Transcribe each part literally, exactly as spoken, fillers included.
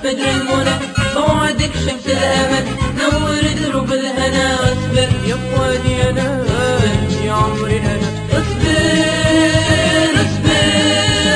فجر المنى، موعدك شمس الأمل نور دروب الهنا. اصبر يا فؤادي أنا يا عمري أنا اصبر اصبر.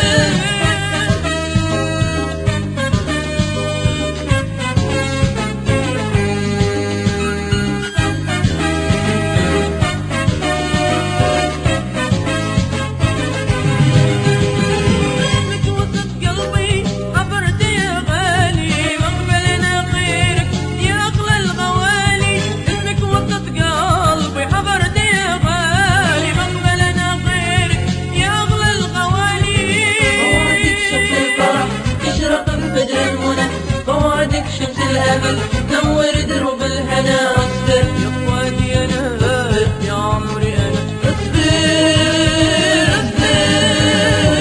شمس الأمل نور دروب الهنا. اصبر يا فؤادي أنا يا عمري أنا اصبر اصبر.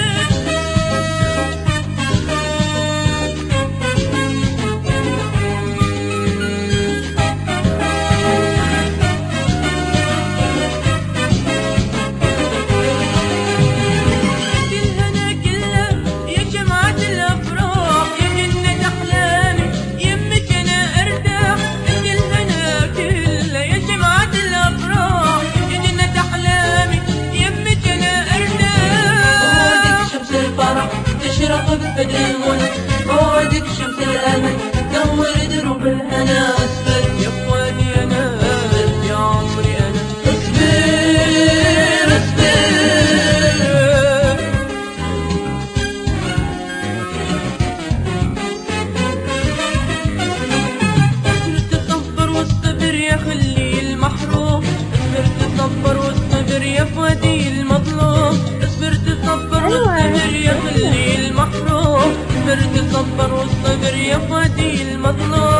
الهنا كله يا جماعة الأفراح يا جنة أحلامي يمك أنا أرتاح. الهنا كله يا جماعة الأفراح يا جنة أحلامي يمك أنا أرتاح. موعدك شمس الفرح تشرق بفجر المنى، موعدك شمس الأمل نور دروب الهنا. اصبر يا فؤادي أنا يا عمري أنا اصبر اصبر. تصبر واصطبر يا خلي المحروم، اصبر تصبر واصطبر يا فؤادي المظلوم. اصبر تصبر واصطبر يا خلي المحروم، اصبر تصبر واصطبر يا فؤادي المظلوم.